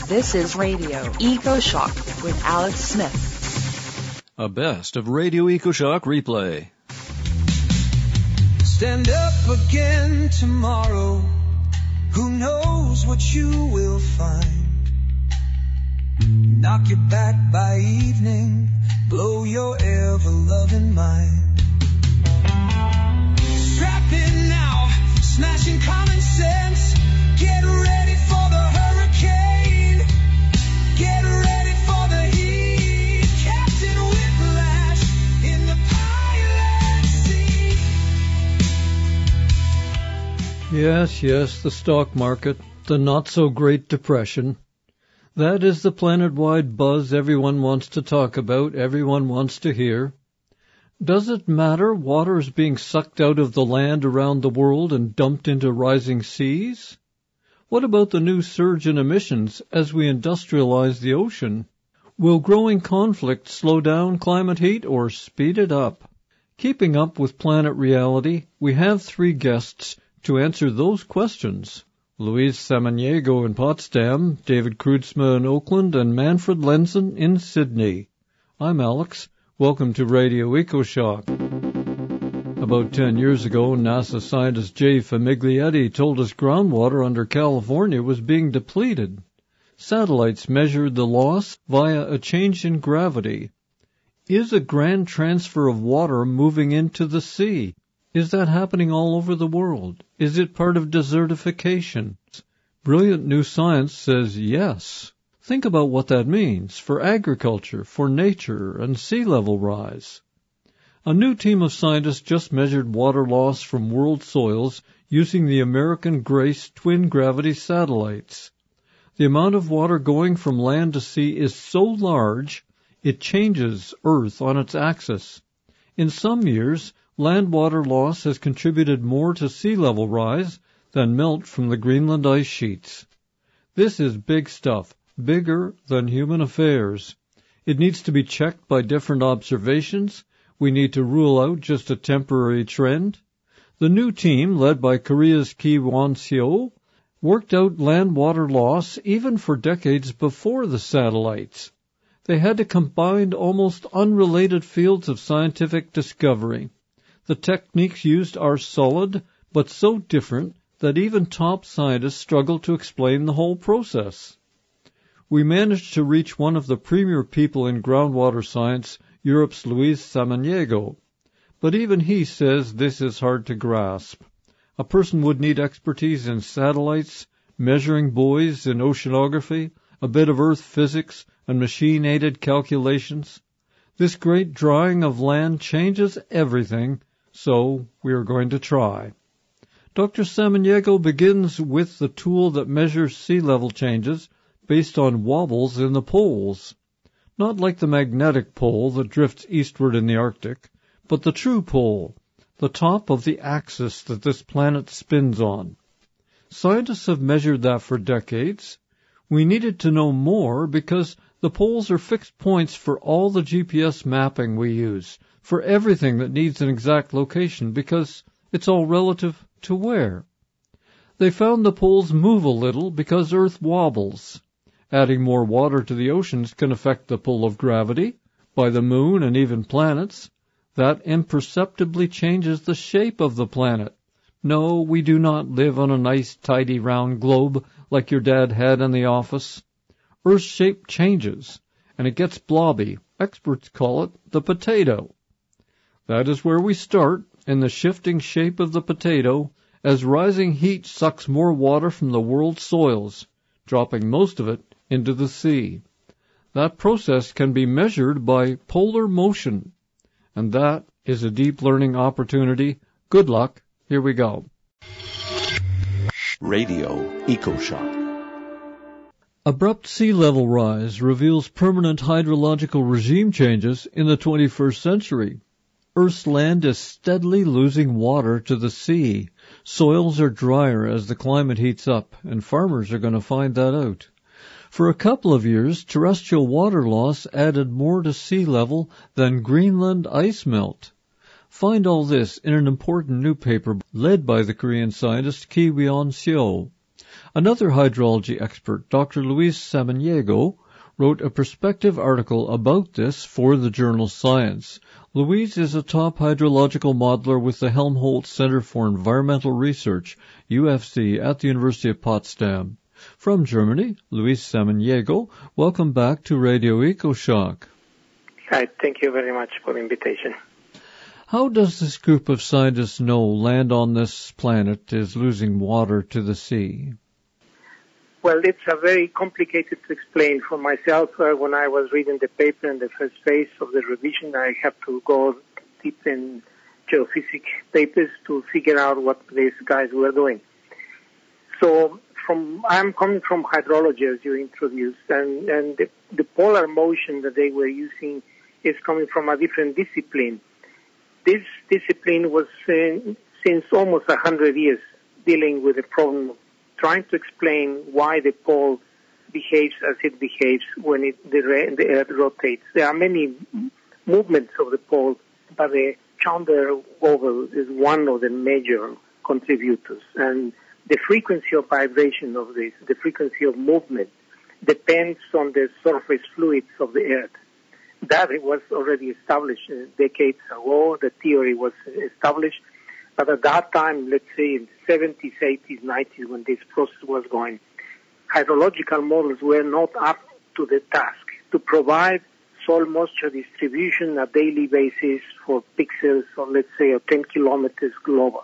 This is Radio EcoShock with Alex Smith. A best of Radio EcoShock replay. Stand up again tomorrow. Who knows what you will find? Knock you back by evening. Blow your ever-loving mind. Strap in now. Smashing common sense. Get ready for the hurricane. Get ready for the heat. Captain Whiplash in the pilot seat. Yes, the stock market, the not-so-great depression. That is the planet-wide buzz everyone wants to talk about, everyone wants to hear. Does it matter water is being sucked out of the land around the world and dumped into rising seas? What about the new surge in emissions as we industrialize the ocean? Will growing conflict slow down climate heat or speed it up? Keeping up with planet reality, we have three guests to answer those questions. Luis Samaniego in Potsdam, David Kreutzma in Oakland, and Manfred Lenzen in Sydney. I'm Alex. Welcome to Radio EcoShock. About 10 years ago, NASA scientist Jay Famiglietti told us groundwater under California was being depleted. Satellites measured the loss via a change in gravity. Is a grand transfer of water moving into the sea? Is that happening all over the world? Is it part of desertification? Brilliant new science says yes. Think about what that means for agriculture, for nature, and sea level rise. A new team of scientists just measured water loss from world soils using the American Grace twin gravity satellites. The amount of water going from land to sea is so large, it changes Earth on its axis. In some years, land water loss has contributed more to sea level rise than melt from the Greenland ice sheets. This is big stuff, bigger than human affairs. It needs to be checked by different observations. We need to rule out just a temporary trend. The new team, led by Korea's Ki Won-seo, worked out land water loss even for decades before the satellites. They had to combine almost unrelated fields of scientific discovery. The techniques used are solid, but so different that even top scientists struggle to explain the whole process. We managed to reach one of the premier people in groundwater science, Europe's Luis Samaniego. But even he says this is hard to grasp. A person would need expertise in satellites, measuring buoys in oceanography, a bit of earth physics, and machine-aided calculations. This great drying of land changes everything, so we are going to try. Dr. Samaniego begins with the tool that measures sea level changes based on wobbles in the poles. Not like the magnetic pole that drifts eastward in the Arctic, but the true pole, the top of the axis that this planet spins on. Scientists have measured that for decades. We needed to know more because the poles are fixed points for all the GPS mapping we use, for everything that needs an exact location, because it's all relative to where. They found the poles move a little because Earth wobbles. Adding more water to the oceans can affect the pull of gravity by the moon and even planets. That imperceptibly changes the shape of the planet. No, we do not live on a nice, tidy, round globe like your dad had in the office. Earth's shape changes, and it gets blobby. Experts call it the potato. That is where we start, in the shifting shape of the potato, as rising heat sucks more water from the world's soils, dropping most of it into the sea. That process can be measured by polar motion, and that is a deep learning opportunity. Good luck. Here we go. Radio EcoShock. Abrupt sea level rise reveals permanent hydrological regime changes in the 21st century. Earth's land is steadily losing water to the sea. Soils are drier as the climate heats up, and farmers are going to find that out. For a couple of years, terrestrial water loss added more to sea level than Greenland ice melt. Find all this in an important new paper led by the Korean scientist Ki Won-seo. Another hydrology expert, Dr. Luis Samaniego, wrote a perspective article about this for the journal Science. Luis is a top hydrological modeler with the Helmholtz Center for Environmental Research, UFC, at the University of Potsdam. From Germany, Luis Samaniego, welcome back to Radio EcoShock. Hi, thank you very much for the invitation. How does this group of scientists know land on this planet is losing water to the sea? Well, it's very complicated to explain for myself. When I was reading the paper in the first phase of the revision, I have to go deep in geophysics papers to figure out what these guys were doing. So I'm coming from hydrology, as you introduced, and the polar motion that they were using is coming from a different discipline. This discipline was since almost 100 years dealing with the problem of trying to explain why the pole behaves as it behaves when the Earth rotates. There are many movements of the pole, but the Chandler wobble is one of the major contributors. And the frequency of vibration of this, the frequency of movement, depends on the surface fluids of the Earth. That it was already established decades ago. The theory was established. But at that time, let's say in the 70s, 80s, 90s, when this process was going, hydrological models were not up to the task to provide soil moisture distribution on a daily basis for pixels, or let's say 10 kilometers global.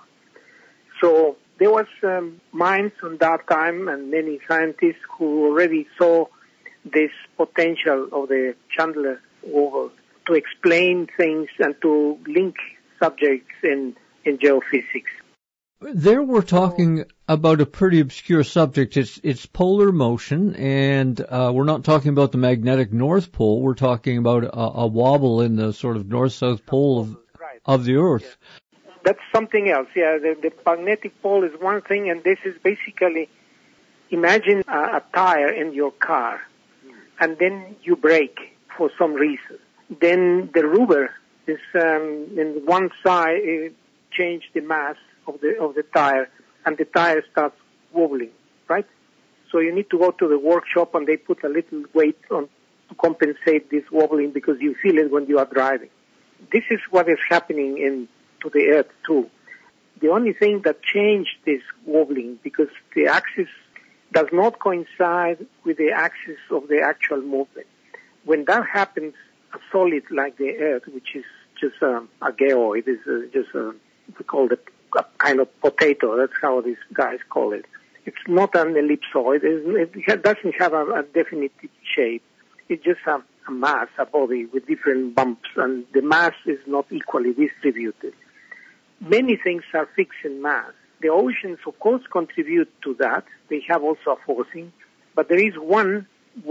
So there was minds on that time and many scientists who already saw this potential of the Chandler wobble to explain things and to link subjects in geophysics. There we're talking about a pretty obscure subject. It's polar motion, and we're not talking about the magnetic North Pole. We're talking about a wobble in the sort of north-south pole of the Earth. Yeah. That's something else. Yeah, the magnetic pole is one thing, and this is basically, imagine a tire in your car, and then you brake for some reason. Then the rubber is in one side. Change the mass of the tire, and the tire starts wobbling, right? So you need to go to the workshop, and they put a little weight on to compensate this wobbling because you feel it when you are driving. This is what is happening to the Earth too. The only thing that changed this wobbling, because the axis does not coincide with the axis of the actual movement. When that happens, a solid like the Earth, which is just a geoid, is just we call it a kind of potato. That's how these guys call it. It's not an ellipsoid. It doesn't have a definite shape. It's just a mass, a body with different bumps, and the mass is not equally distributed. Many things are fixed in mass. The oceans, of course, contribute to that. They have also a forcing, but there is one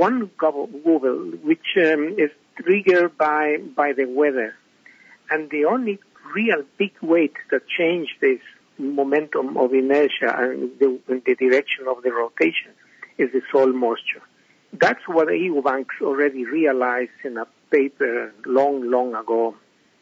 wobble which is triggered by the weather, and the only real big weight that changed this momentum of inertia and the direction of the rotation is the soil moisture. That's what Eubanks already realized in a paper long ago.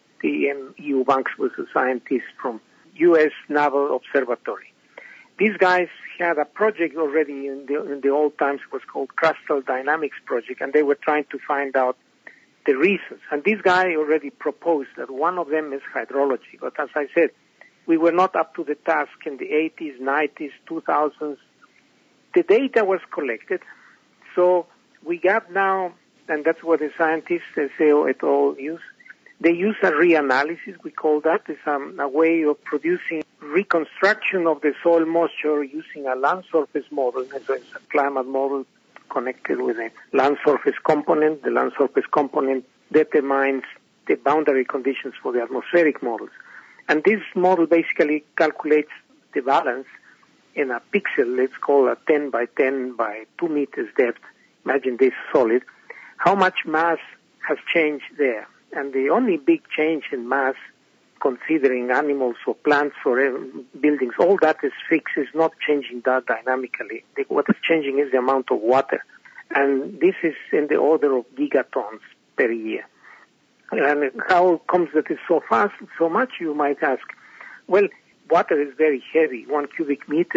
Eubanks was a scientist from U.S. Naval Observatory. These guys had a project already in the old times. It was called Crustal Dynamics Project, and they were trying to find out the reasons. And this guy already proposed that one of them is hydrology. But as I said, we were not up to the task in the 80s, 90s, 2000s. The data was collected. So we got now, and that's what the scientists, SEO et al. Use. They use a reanalysis, we call that. It's a way of producing reconstruction of the soil moisture using a land surface model. So it's a climate model connected with a land surface component. The land surface component determines the boundary conditions for the atmospheric models. And this model basically calculates the balance in a pixel. Let's call a 10 by 10 by 2 meters depth. Imagine this solid. How much mass has changed there? And the only big change in mass, considering animals or plants or buildings, all that is fixed, is not changing that dynamically. What is changing is the amount of water. And this is in the order of gigatons per year. And how comes that it's so fast, so much, you might ask? Well, water is very heavy. 1 cubic meter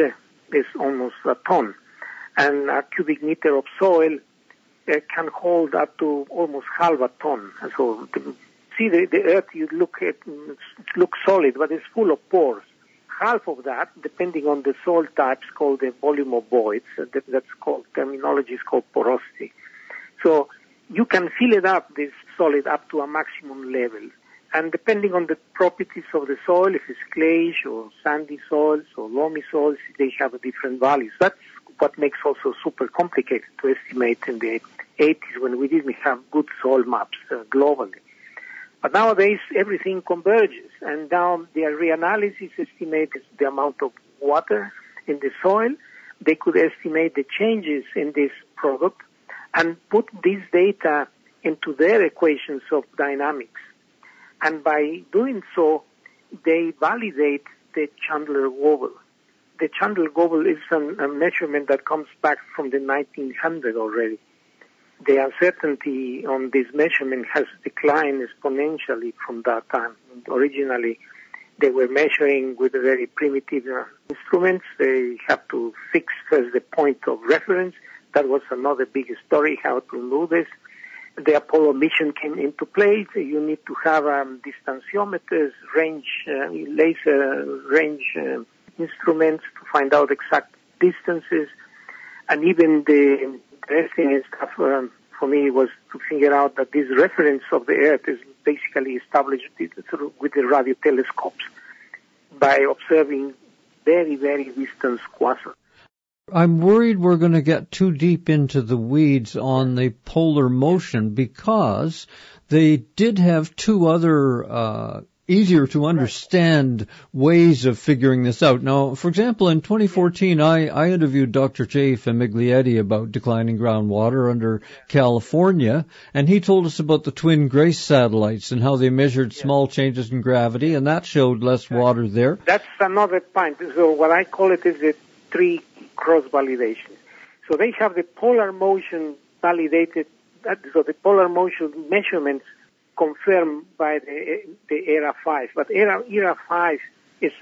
is almost a ton. And a cubic meter of soil can hold up to almost half a ton. And so the earth you look at, it looks solid, but it's full of pores. Half of that, depending on the soil types, called the volume of voids. That's called, terminology is called porosity. So you can fill it up, this solid, up to a maximum level. And depending on the properties of the soil, if it's clayish or sandy soils or loamy soils, they have different values. That's what makes also super complicated to estimate in the 80s when we didn't have good soil maps globally. But nowadays, everything converges, and now their reanalysis estimates the amount of water in the soil. They could estimate the changes in this product and put this data into their equations of dynamics. And by doing so, they validate the Chandler-Wobble. The Chandler-Wobble is a measurement that comes back from the 1900s already. The uncertainty on this measurement has declined exponentially from that time. Originally, they were measuring with very primitive instruments. They have to fix first the point of reference. That was another big story, how to do this. The Apollo mission came into play. So you need to have distanciometers, laser range instruments to find out exact distances. And even the interesting stuff for me was to figure out that this reference of the Earth is basically established with the radio telescopes by observing very, very distant quasars. I'm worried we're going to get too deep into the weeds on the polar motion because they did have two other easier to understand ways of figuring this out. Now, for example, in 2014, I interviewed Dr. Jay Famiglietti about declining groundwater under California, and he told us about the twin GRACE satellites and how they measured small changes in gravity, and that showed less water there. That's another point. So what I call it is the three cross-validation. So they have the polar motion validated, so the polar motion measurements confirmed by the ERA 5. But ERA 5 is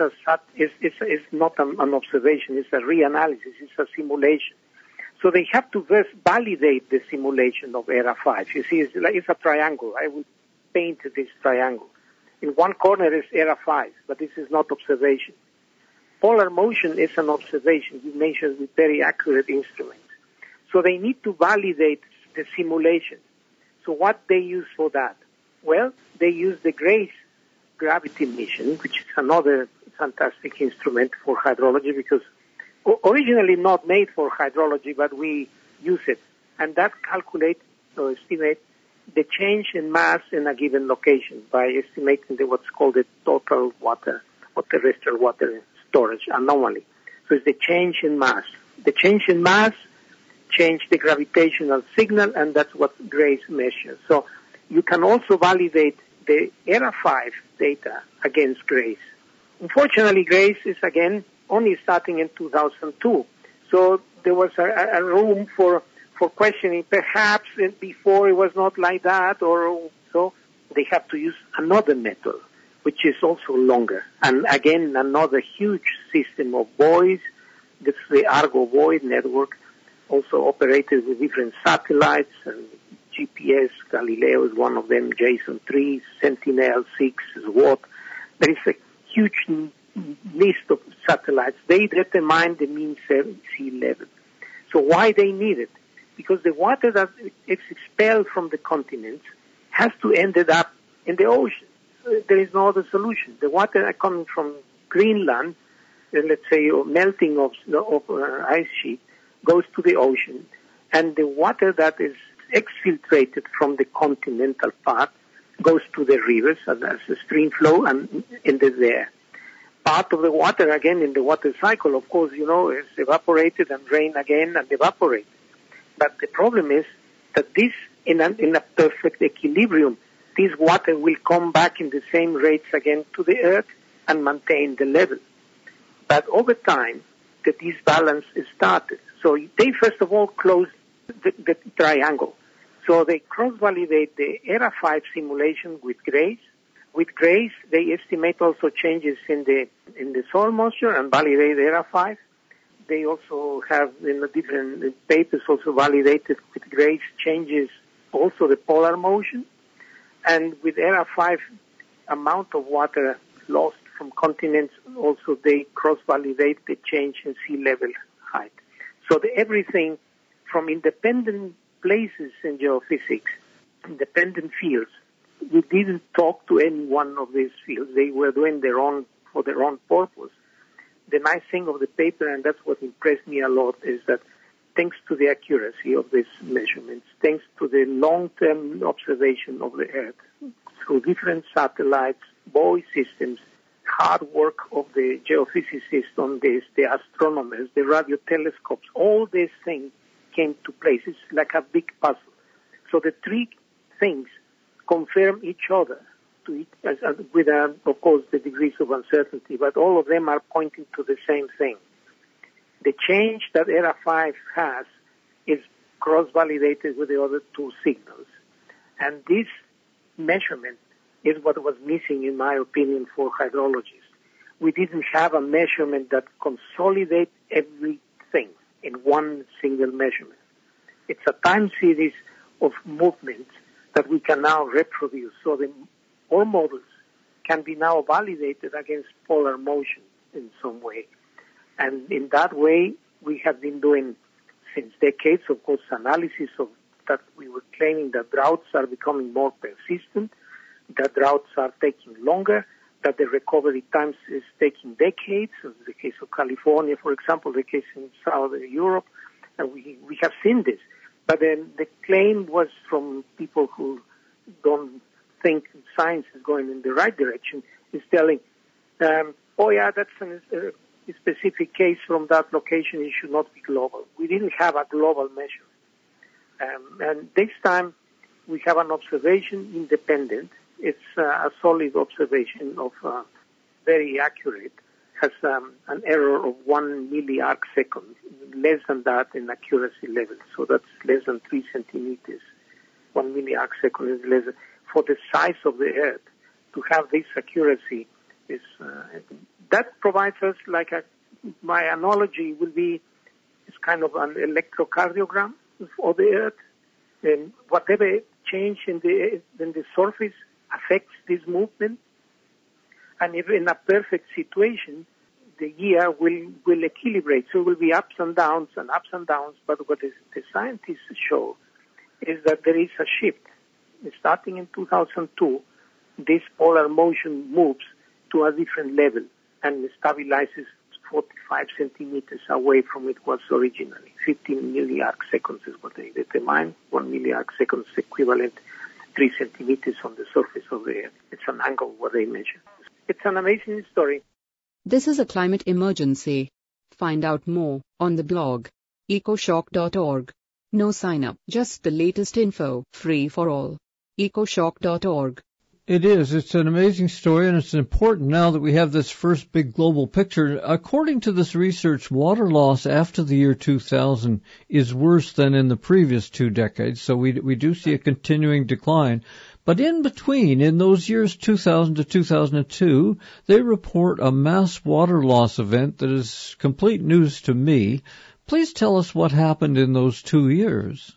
not an observation, it's a reanalysis, it's a simulation. So they have to first validate the simulation of ERA 5. You see, it's a triangle. I will paint this triangle. In one corner is ERA 5, but this is not observation. Polar motion is an observation. We measure with very accurate instruments. So they need to validate the simulation. So what they use for that? Well, they use the GRACE gravity mission, which is another fantastic instrument for hydrology because originally not made for hydrology, but we use it. And that calculates or estimates the change in mass in a given location by estimating what's called the total water or terrestrial water storage anomaly. So it's the change in mass. The change in mass change the gravitational signal, and that's what GRACE measures. So you can also validate the ERA 5 data against GRACE. Unfortunately, GRACE is again only starting in 2002. So there was a room for questioning. Perhaps before it was not like that, or so they have to use another method, which is also longer. And again, another huge system of buoys. That's the Argo buoy network, also operated with different satellites. And GPS, Galileo is one of them, Jason 3, Sentinel-6, SWOT. There is a huge list of satellites. They determine the mean sea level. So why they need it? Because the water that is expelled from the continents has to end up in the ocean. There is no other solution. The water coming from Greenland, let's say, or melting of ice sheet, goes to the ocean. And the water that is exfiltrated from the continental part goes to the rivers as a stream flow and ended there. Part of the water, again, in the water cycle, of course, is evaporated and rain again and evaporate. But the problem is that this, in a perfect equilibrium, this water will come back in the same rates again to the earth and maintain the level. But over time, the disbalance is started. So they first of all close the triangle. So they cross-validate the ERA 5 simulation with GRACE. With GRACE, they estimate also changes in the soil moisture and validate ERA 5. they also have in the different papers also validated with great changes also the polar motion. And with ERA 5, amount of water lost from continents, also they cross-validate the change in sea level height. So everything from independent places in geophysics, independent fields, we didn't talk to any one of these fields. They were doing for their own purpose. The nice thing of the paper, and that's what impressed me a lot, is that thanks to the accuracy of these measurements, thanks to the long-term observation of the Earth through different satellites, buoy systems, hard work of the geophysicists on this, the astronomers, the radio telescopes, all these things came to place. It's like a big puzzle. So the three things confirm each other with, of course, the degrees of uncertainty, but all of them are pointing to the same thing. The change that ERA 5 has is cross-validated with the other two signals. And this measurement is what was missing, in my opinion, for hydrologists. We didn't have a measurement that consolidates everything in one single measurement. It's a time series of movements that we can now reproduce. So all models can be now validated against polar motion in some way. And in that way, we have been doing since decades, of course, analysis of that. We were claiming that droughts are becoming more persistent, that droughts are taking longer, that the recovery times is taking decades, as the case of California, for example, the case in Southern Europe, and we have seen this. But then the claim was from people who don't think science is going in the right direction, is telling, oh yeah, that's a specific case from that location, it should not be global. We didn't have a global measure. And this time we have an observation independent. It's a solid observation of very accurate, has an error of 1 milliarc second, less than that in accuracy level. So that's less than 3 centimeters. 1 milliarc second is less. For the size of the Earth, to have this accuracy is that provides us like my analogy will be it's kind of an electrocardiogram for the Earth, and whatever change in the surface affects this movement. And if in a perfect situation, the year will equilibrate. So it will be ups and downs. But what the scientists show is that there is a shift. Starting in 2002, this polar motion moves to a different level and stabilizes 45 centimeters away from it was originally. 15 milliarc seconds is what they determine. 1 milliarc seconds equivalent 3 centimeters on the surface of the Earth. It's an angle what they measure. It's an amazing story. This is a climate emergency. Find out more on the blog ecoshock.org. No sign up, just the latest info, free for all. ecoshock.org. It is. It's an amazing story, and it's important now that we have this first big global picture. According to this research, water loss after the year 2000 is worse than in the previous 2 decades, so we do see a continuing decline. But in between, in those years 2000 to 2002, they report a mass water loss event that is complete news to me. Please tell us what happened in those 2 years.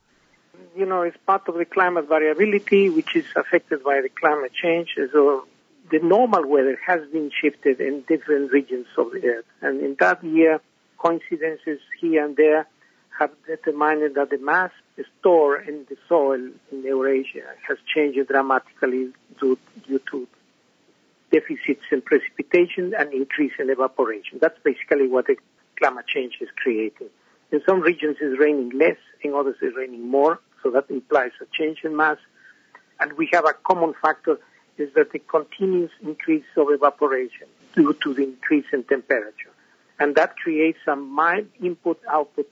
You know, it's part of the climate variability, which is affected by the climate change. So the normal weather has been shifted in different regions of the Earth. And in that year, coincidences here and there have determined that the mass stored in the soil in Eurasia has changed dramatically due to deficits in precipitation and increase in evaporation. That's basically what the climate change is creating. In some regions it's raining less, in others it's raining more. So that implies a change in mass. And we have a common factor is that the continuous increase of evaporation due to the increase in temperature. And that creates a mild input-output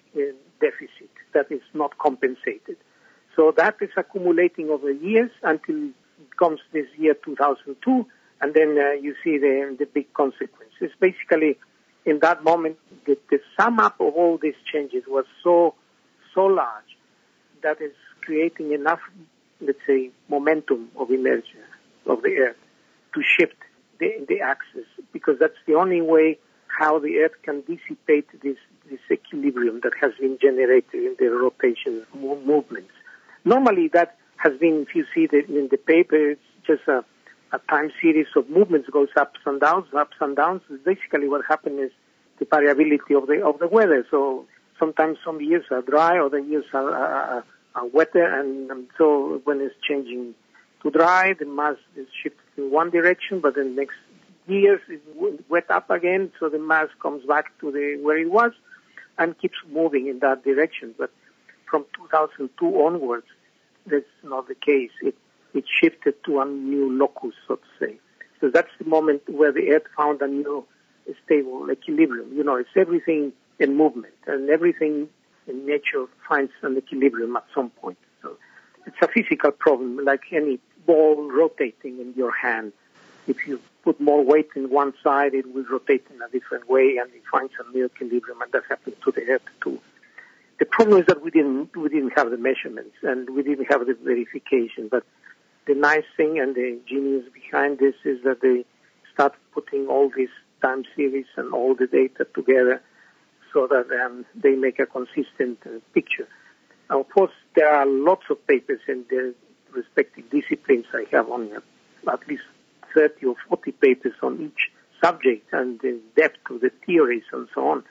deficit that is not compensated. So that is accumulating over years until it comes this year 2002, and then you see the big consequences. Basically, in that moment, the sum up of all these changes was so large that is creating enough, let's say, momentum of inertia of the Earth to shift the axis, because that's the only way how the Earth can dissipate this equilibrium that has been generated in the rotation movements. Normally that has been, if you see that in the paper, it's just a time series of movements, goes ups and downs. Basically what happens is the variability of the weather. So sometimes some years are dry, other years are wetter, and so when it's changing to dry, the mass is shifted in one direction, but then next years it's wet up again, so the mass comes back to where it was and keeps moving in that direction. But from 2002 onwards, that's not the case. It shifted to a new locus, so to say. So that's the moment where the Earth found a new stable equilibrium. You know, it's everything in movement, and everything in nature finds an equilibrium at some point. So it's a physical problem, like any ball rotating in your hand. If you put more weight in one side, it will rotate in a different way, and it finds a new equilibrium, and that happens to the Earth too. The problem is that we didn't have the measurements, and we didn't have the verification. But the nice thing and the genius behind this is that they start putting all these time series and all the data together so that they make a consistent picture. Now, of course, there are lots of papers in their respective disciplines. I have on at least 30 or 40 papers on each subject and the depth of the theories and so on.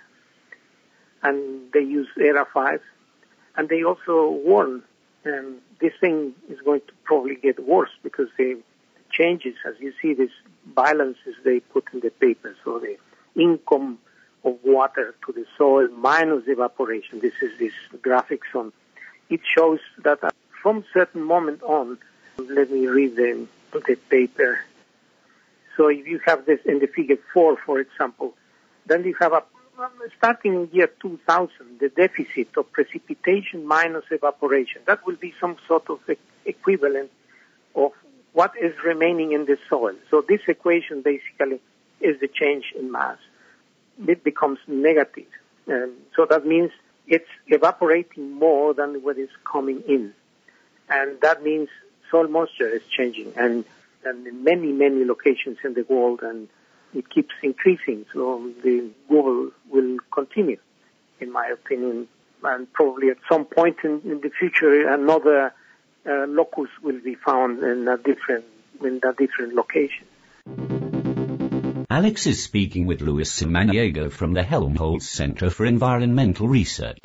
And they use ERA 5. And they also warn this thing is going to probably get worse because the changes, as you see, these balances they put in the paper. So the income of water to the soil minus evaporation. This is this graphics on. It shows that from a certain moment on, let me read the paper. So if you have this in the figure 4, for example, then you have starting in year 2000, the deficit of precipitation minus evaporation. That will be some sort of equivalent of what is remaining in the soil. So this equation basically is the change in mass. It becomes negative. So that means it's evaporating more than what is coming in. And that means soil moisture is changing and in many, many locations in the world, and it keeps increasing. So the Google will continue, in my opinion, and probably at some point in the future another locus will be found in a different location. Alex is speaking with Luis Samaniego from the Helmholtz Center for Environmental Research.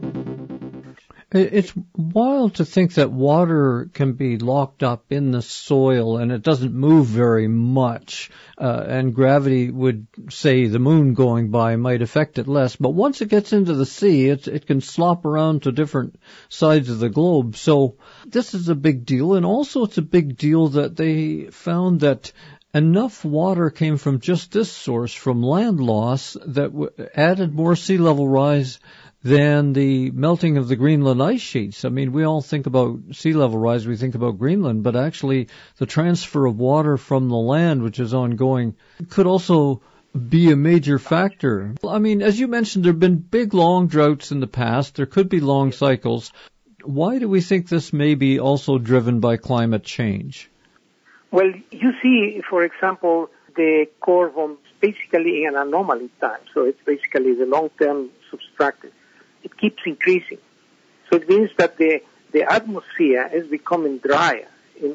It's wild to think that water can be locked up in the soil and it doesn't move very much, and gravity would say the moon going by might affect it less. But once it gets into the sea, it can slop around to different sides of the globe. So this is a big deal, and also it's a big deal that they found that enough water came from just this source, from land loss, that added more sea level rise than the melting of the Greenland ice sheets. I mean, we all think about sea level rise, we think about Greenland, but actually the transfer of water from the land, which is ongoing, could also be a major factor. I mean, as you mentioned, there have been big, long droughts in the past. There could be long cycles. Why do we think this may be also driven by climate change? Well, you see, for example, the curve on basically an anomaly time. So it's basically the long-term subtracted. It keeps increasing. So it means that the atmosphere is becoming drier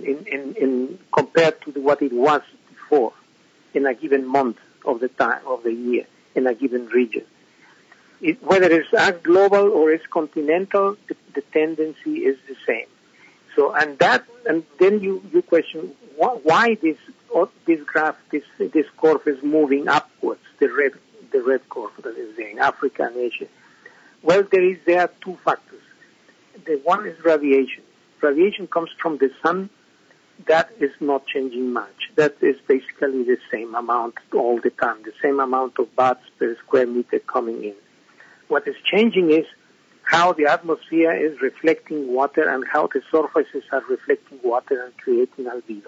in compared to what it was before in a given month of the time of the year in a given region. Whether it's as global or it's continental, the tendency is the same. So and then you question why this graph, this curve is moving upwards, the red curve that is there in Africa and Asia. Well, there are two factors. The one is radiation. Radiation comes from the sun. That is not changing much. That is basically the same amount all the time, the same amount of watts per square meter coming in. What is changing is how the atmosphere is reflecting water and how the surfaces are reflecting water and creating albedo.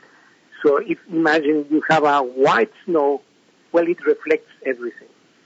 So if imagine you have a white snow, well, it reflects everything.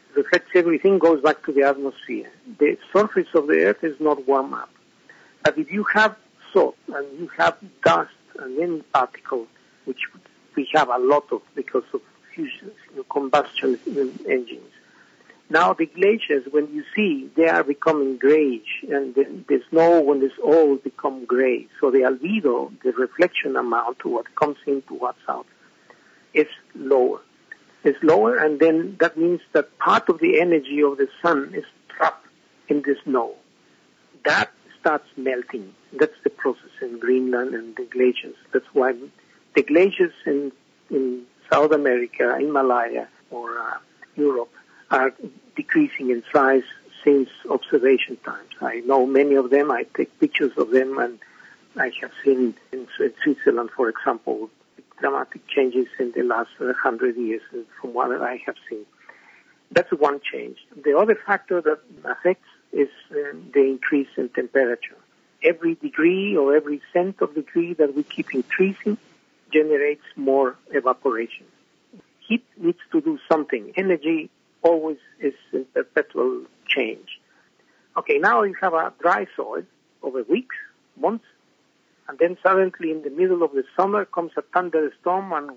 Goes back to the atmosphere. The surface of the earth is not warm up. But if you have salt and you have dust and any particle, which we have a lot of because of combustion engines. Now the glaciers, when you see, they are becoming grayish, and the snow, when it's old, become gray. So the albedo, the reflection amount, what comes into what's out, is lower. It's lower, and then that means that part of the energy of the sun is trapped in the snow. That starts melting. That's the process in Greenland and the glaciers. That's why the glaciers in South America, Himalaya, or Europe are decreasing in size since observation times. I know many of them. I take pictures of them, and I have seen in Switzerland, for example, dramatic changes in the last 100 years from what I have seen. That's one change. The other factor that affects is the increase in temperature. Every degree or every cent of degree that we keep increasing generates more evaporation. Heat needs to do something. Energy always is in perpetual change. Okay, now you have a dry soil over weeks, months, and then suddenly in the middle of the summer comes a thunderstorm and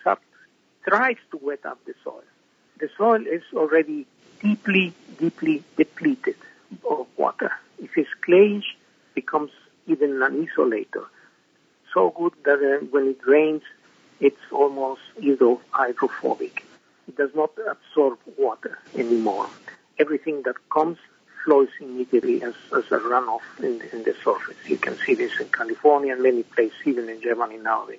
tries to wet up the soil. The soil is already deeply, deeply depleted of water. If it's clayish, it becomes even an isolator. So good that when it rains, it's almost hydrophobic. It does not absorb water anymore. Everything that comes flows immediately as a runoff in the surface. You can see this in California and many places, even in Germany nowadays.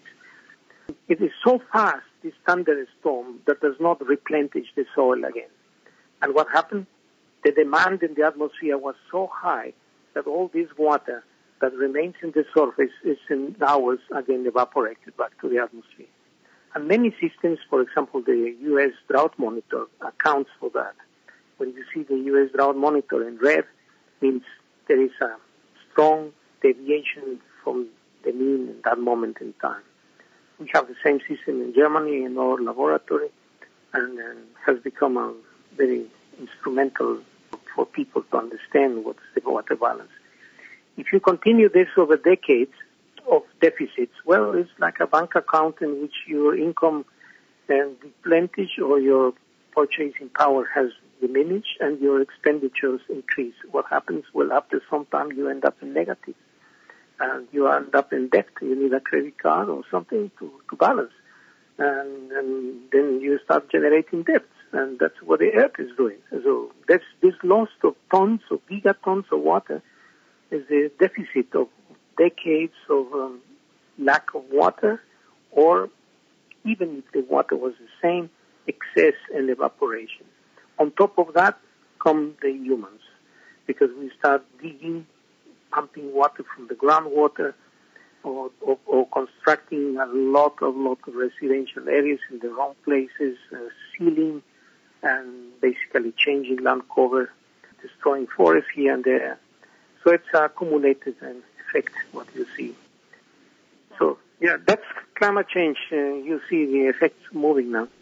It is so fast, this thunderstorm, that does not replenish the soil again. And what happened? The demand in the atmosphere was so high that all this water that remains in the surface is in hours again evaporated back to the atmosphere. And many systems, for example, the U.S. Drought Monitor accounts for that. When you see the U.S. Drought Monitor in red, means there is a strong deviation from the mean in that moment in time. We have the same system in Germany in our laboratory, and has become a very instrumental for people to understand what's the water balance. If you continue this over decades of deficits, well, it's like a bank account in which your income and replenish or your purchasing power has diminished and your expenditures increase. What happens? Well, after some time you end up in negative. And you end up in debt. You need a credit card or something to balance. And then you start generating debts. And that's what the earth is doing. So that's this loss of tons, of gigatons of water is the deficit of decades of lack of water, or even if the water was the same, excess and evaporation. On top of that come the humans, because we start digging, pumping water from the groundwater, or constructing a lot of residential areas in the wrong places, sealing, and basically changing land cover, destroying forests here and there. So it's accumulated effect, what you see. So, yeah, that's climate change. You see the effects moving now.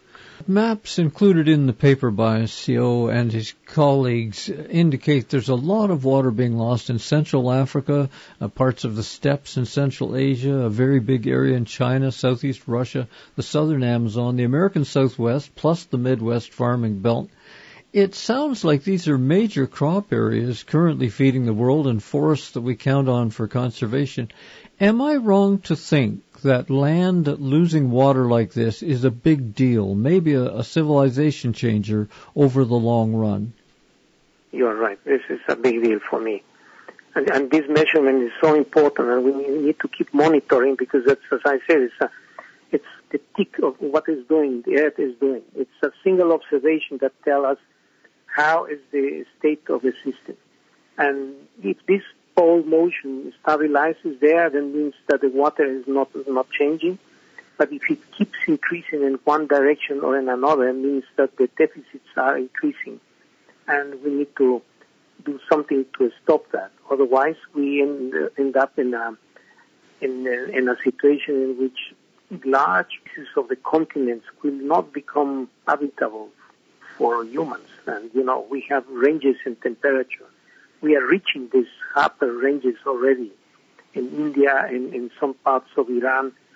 Maps included in the paper by CO and his colleagues indicate there's a lot of water being lost in Central Africa, parts of the steppes in Central Asia, a very big area in China, Southeast Russia, the Southern Amazon, the American Southwest, plus the Midwest farming belt. It sounds like these are major crop areas currently feeding the world and forests that we count on for conservation. Am I wrong to think that land losing water like this is a big deal, maybe a civilization changer over the long run? You're right. This is a big deal for me. And this measurement is so important, and we need to keep monitoring, because that's, as I said, it's the tick of what is doing, the earth is doing. It's a single observation that tells us how is the state of the system. And if this pole motion stabilizes there, then means that the water is not changing. But if it keeps increasing in one direction or in another, it means that the deficits are increasing. And we need to do something to stop that. Otherwise, we end up in a situation in which large pieces of the continents will not become habitable for humans. And, we have ranges in temperature. We are reaching these upper ranges already in India, in some parts of Iran.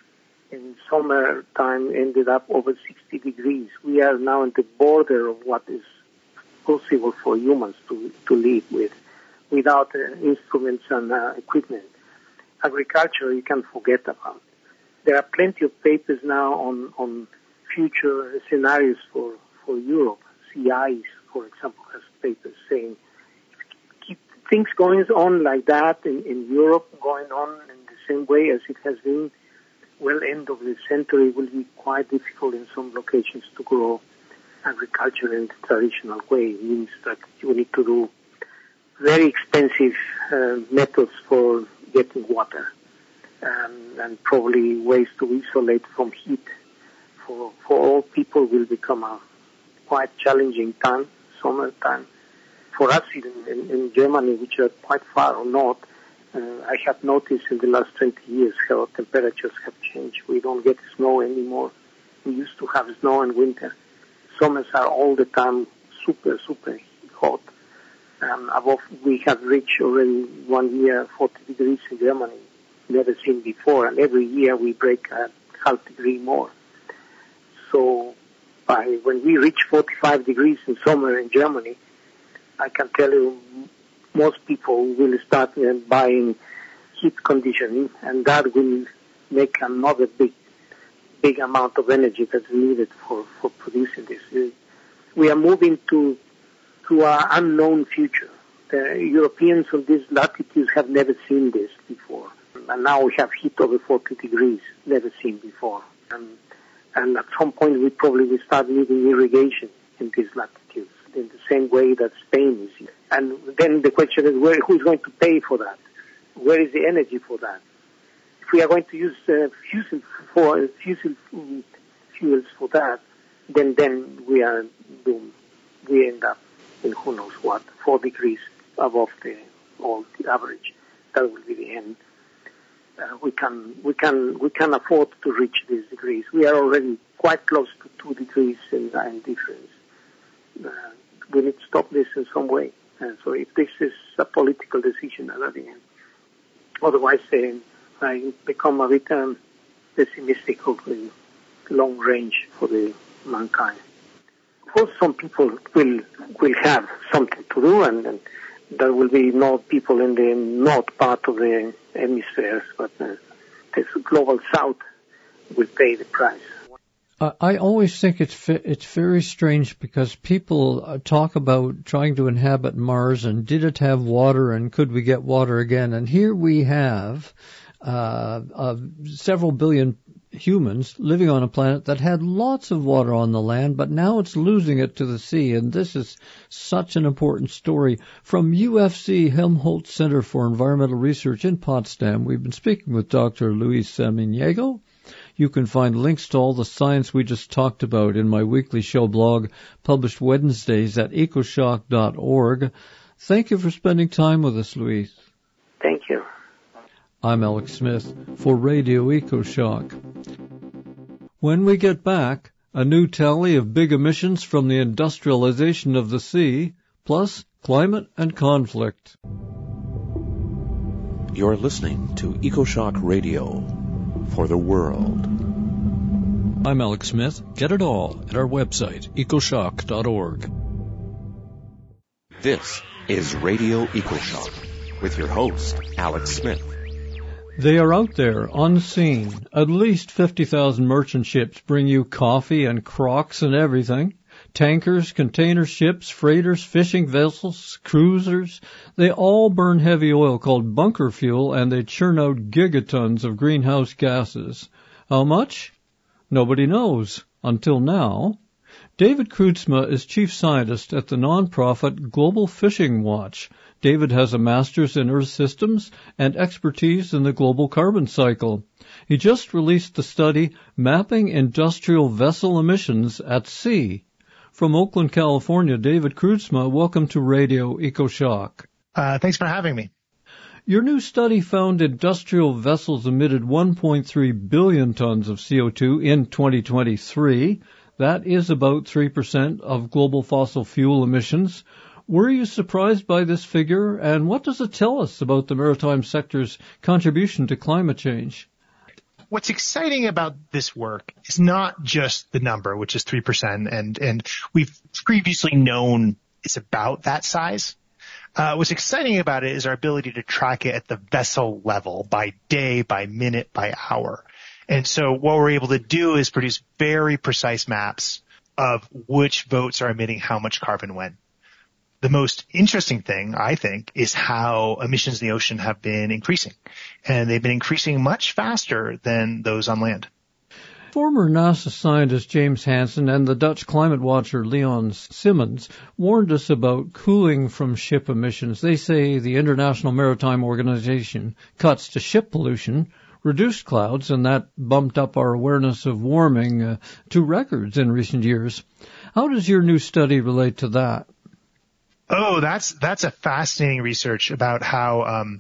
in summertime ended up over 60 degrees. We are now on the border of what is possible for humans to live with, without instruments and equipment. Agriculture you can forget about. There are plenty of papers now on future scenarios for Europe. CIs, for example, has papers saying keep things going on like that in Europe, going on in the same way as it has been. Well, end of the century will be quite difficult in some locations to grow agriculture in the traditional way. It means that you need to do very expensive methods for getting water, and probably ways to isolate from heat. For all people will become a quite challenging time, summertime. For us in Germany, which are quite far north, I have noticed in the last 20 years how temperatures have changed. We don't get snow anymore. We used to have snow in winter. Summers are all the time super, super hot. Above, we have reached already 1 year 40 degrees in Germany, never seen before, and every year we break a half degree more. So when we reach 45 degrees in summer in Germany, I can tell you most people will start buying heat conditioning, and that will make another big amount of energy that's needed for producing this. We are moving to an unknown future. The Europeans on these latitudes have never seen this before. And now we have heat over 40 degrees, never seen before. And at some point we probably will start needing irrigation in these latitudes, in the same way that Spain is. And then the question is, who's going to pay for that? Where is the energy for that? If we are going to use fossil fuels for that, then we are doomed. We end up in who knows what, 4 degrees above the average. That will be the end. We can afford to reach these degrees. We are already quite close to 2 degrees in difference. We need to stop this in some way. So if this is a political decision at the end, otherwise I become a bit pessimistic of the long range for the mankind. Of course, some people will have something to do, and there will be no people in the north part of the hemisphere, but the global south will pay the price. I always think it's very strange because people talk about trying to inhabit Mars and did it have water and could we get water again? And here we have several billion humans living on a planet that had lots of water on the land, but now it's losing it to the sea. And this is such an important story. From UFC Helmholtz Center for Environmental Research in Potsdam, we've been speaking with Dr. Luis Samaniego. You can find links to all the science we just talked about in my weekly show blog, published Wednesdays at ecoshock.org. Thank you for spending time with us, Luis. Thank you. I'm Alex Smith for Radio EcoShock. When we get back, a new tally of big emissions from the industrialization of the sea, plus climate and conflict. You're listening to EcoShock Radio for the world. I'm Alex Smith. Get it all at our website, ecoshock.org. This is Radio EcoShock with your host, Alex Smith. They are out there, unseen. At least 50,000 merchant ships bring you coffee and Crocs and everything. Tankers, container ships, freighters, fishing vessels, cruisers, they all burn heavy oil called bunker fuel, and they churn out gigatons of greenhouse gases. How much? Nobody knows, until now. David Kreutzma is chief scientist at the non-profit Global Fishing Watch. David has a master's in Earth systems and expertise in the global carbon cycle. He just released the study Mapping Industrial Vessel Emissions at Sea. From Oakland, California, David Kreutzma, welcome to Radio EcoShock. Thanks for having me. Your new study found industrial vessels emitted 1.3 billion tons of CO2 in 2023. That is about 3% of global fossil fuel emissions. Were you surprised by this figure, and what does it tell us about the maritime sector's contribution to climate change? what's exciting about this work is not just the number, which is 3%, and we've previously known it's about that size. What's exciting about it is our ability to track it at the vessel level by day, by minute, by hour. And so what we're able to do is produce very precise maps of which boats are emitting how much carbon when. The most interesting thing, I think, is how emissions in the ocean have been increasing. And they've been increasing much faster than those on land. Former NASA scientist James Hansen and the Dutch climate watcher Leon Simmons warned us about cooling from ship emissions. They say the International Maritime Organization cuts to ship pollution reduced clouds, and that bumped up our awareness of warming to records in recent years. How does your new study relate to that? Oh, that's a fascinating research about how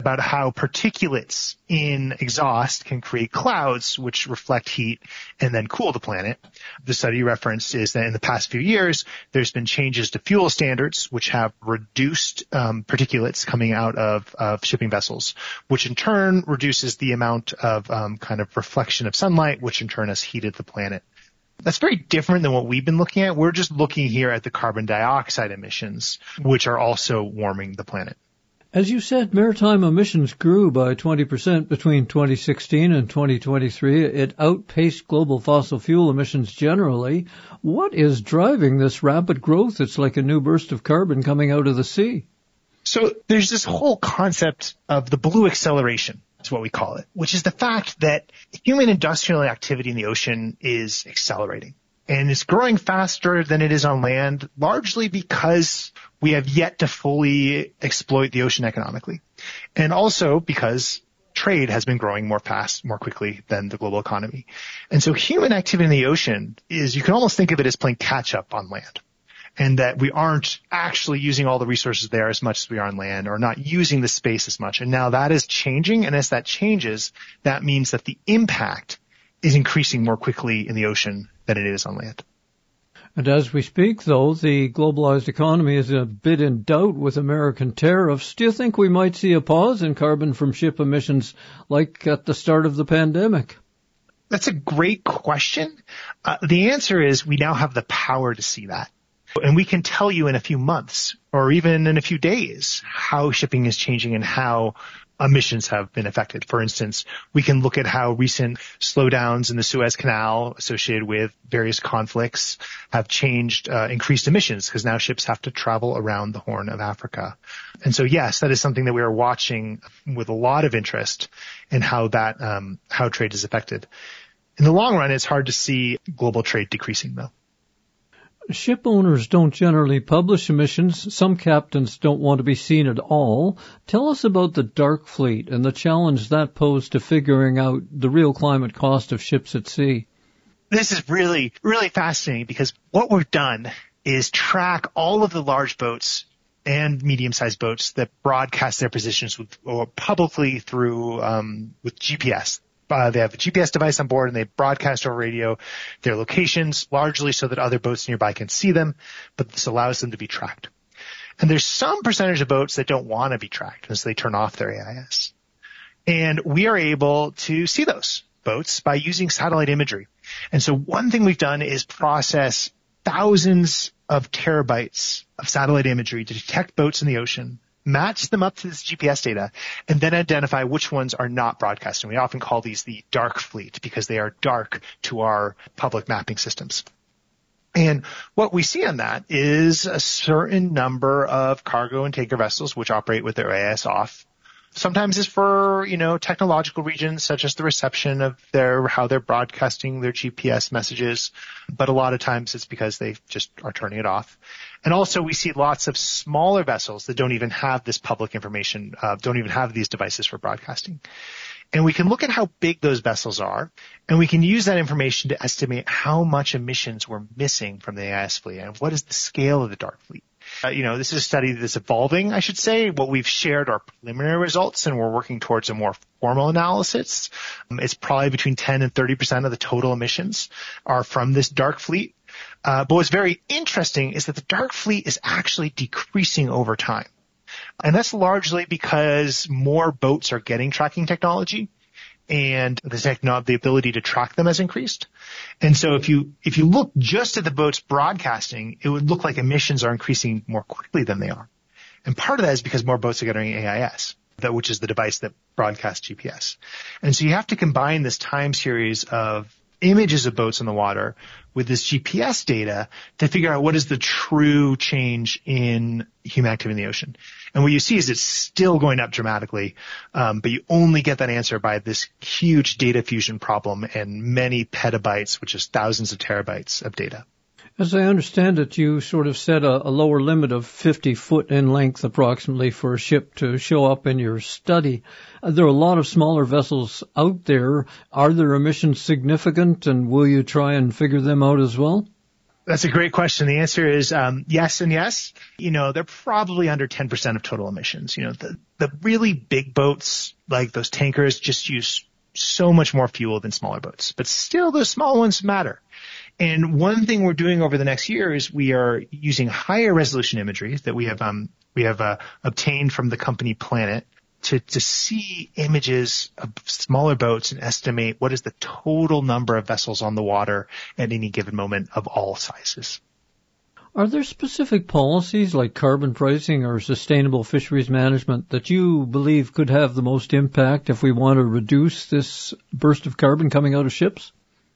particulates in exhaust can create clouds which reflect heat and then cool the planet. The study referenced is that in the past few years, there's been changes to fuel standards which have reduced particulates coming out of shipping vessels, which in turn reduces the amount of kind of reflection of sunlight, which in turn has heated the planet. That's very different than what we've been looking at. We're just looking here at the carbon dioxide emissions, which are also warming the planet. As you said, maritime emissions grew by 20% between 2016 and 2023. It outpaced global fossil fuel emissions generally. What is driving this rapid growth? It's like a new burst of carbon coming out of the sea. So there's this whole concept of the blue acceleration. That's what we call it, which is the fact that human industrial activity in the ocean is accelerating. And it's growing faster than it is on land, largely because we have yet to fully exploit the ocean economically. And also because trade has been growing more quickly than the global economy. And so human activity in the ocean is, you can almost think of it as playing catch up on land. And that we aren't actually using all the resources there as much as we are on land, or not using the space as much. And now that is changing. And as that changes, that means that the impact is increasing more quickly in the ocean than it is on land. And as we speak, though, the globalized economy is a bit in doubt with American tariffs. Do you think we might see a pause in carbon from ship emissions like at the start of the pandemic? That's a great question. The answer is we now have the power to see that. And we can tell you in a few months or even in a few days how shipping is changing and how emissions have been affected. For instance, we can look at how recent slowdowns in the Suez Canal associated with various conflicts have changed, increased emissions, because now ships have to travel around the Horn of Africa. And so, yes, that is something that we are watching with a lot of interest in how trade is affected. In the long run, it's hard to see global trade decreasing, though. Ship owners don't generally publish emissions. Some captains don't want to be seen at all. Tell us about the dark fleet and the challenge that posed to figuring out the real climate cost of ships at sea. This is really, really fascinating, because what we've done is track all of the large boats and medium-sized boats that broadcast their positions publicly through with GPS. They have a GPS device on board, and they broadcast over radio their locations, largely so that other boats nearby can see them, but this allows them to be tracked. And there's some percentage of boats that don't want to be tracked, and so they turn off their AIS. And we are able to see those boats by using satellite imagery. And so one thing we've done is process thousands of terabytes of satellite imagery to detect boats in the ocean, match them up to this GPS data, and then identify which ones are not broadcasting. We often call these the dark fleet because they are dark to our public mapping systems. And what we see on that is a certain number of cargo and tanker vessels which operate with their AIS off. Sometimes it's for, technological reasons, such as the reception of how they're broadcasting their GPS messages. But a lot of times it's because they just are turning it off. And also we see lots of smaller vessels that don't even have this public information, don't even have these devices for broadcasting. And we can look at how big those vessels are, and we can use that information to estimate how much emissions we're missing from the AIS fleet and what is the scale of the dark fleet. This is a study that's evolving, I should say. What we've shared are preliminary results, and we're working towards a more formal analysis. It's probably between 10 and 30% of the total emissions are from this dark fleet. But what's very interesting is that the dark fleet is actually decreasing over time. And that's largely because more boats are getting tracking technology. and the ability to track them has increased. And so if you look just at the boats broadcasting, it would look like emissions are increasing more quickly than they are. And part of that is because more boats are getting AIS, which is the device that broadcasts GPS. And so you have to combine this time series of images of boats in the water with this GPS data to figure out what is the true change in human activity in the ocean. And what you see is it's still going up dramatically, but you only get that answer by this huge data fusion problem and many petabytes, which is thousands of terabytes of data. As I understand it, you sort of set a lower limit of 50 foot in length approximately for a ship to show up in your study. There are a lot of smaller vessels out there. Are their emissions significant, and will you try and figure them out as well? That's a great question. The answer is yes and yes. They're probably under 10% of total emissions. The really big boats, like those tankers, just use so much more fuel than smaller boats. But still, those small ones matter. And one thing we're doing over the next year is we are using higher resolution imagery that we have obtained from the company Planet to see images of smaller boats and estimate what is the total number of vessels on the water at any given moment of all sizes. Are there specific policies like carbon pricing or sustainable fisheries management that you believe could have the most impact if we want to reduce this burst of carbon coming out of ships?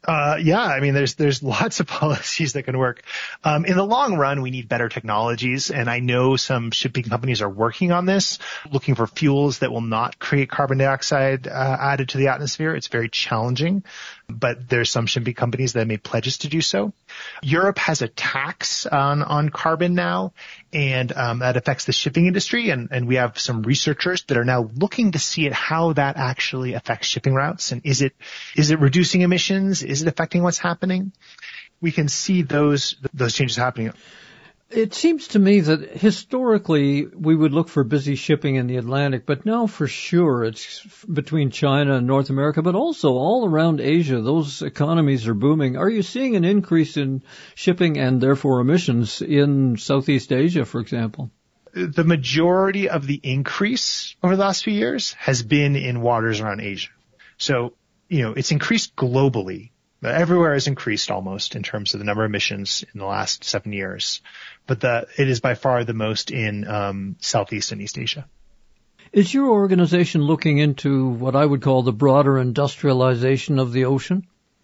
There's lots of policies that can work. In the long run, we need better technologies, and I know some shipping companies are working on this, looking for fuels that will not create carbon dioxide added to the atmosphere. It's very challenging, but there's some shipping companies that made pledges to do so. Europe has a tax on carbon now, and that affects the shipping industry, and we have some researchers that are now looking to see how that actually affects shipping routes, and is it reducing emissions? Is it affecting what's happening? We can see those changes happening. It seems to me that historically we would look for busy shipping in the Atlantic, but now for sure it's between China and North America, but also all around Asia. Those economies are booming. Are you seeing an increase in shipping and therefore emissions in Southeast Asia, for example? The majority of the increase over the last few years has been in waters around Asia. So, it's increased globally. Everywhere has increased almost in terms of the number of emissions in the last 7 years. But it is by far the most in Southeast and East Asia. Is your organization looking into what I would call the broader industrialization of the ocean?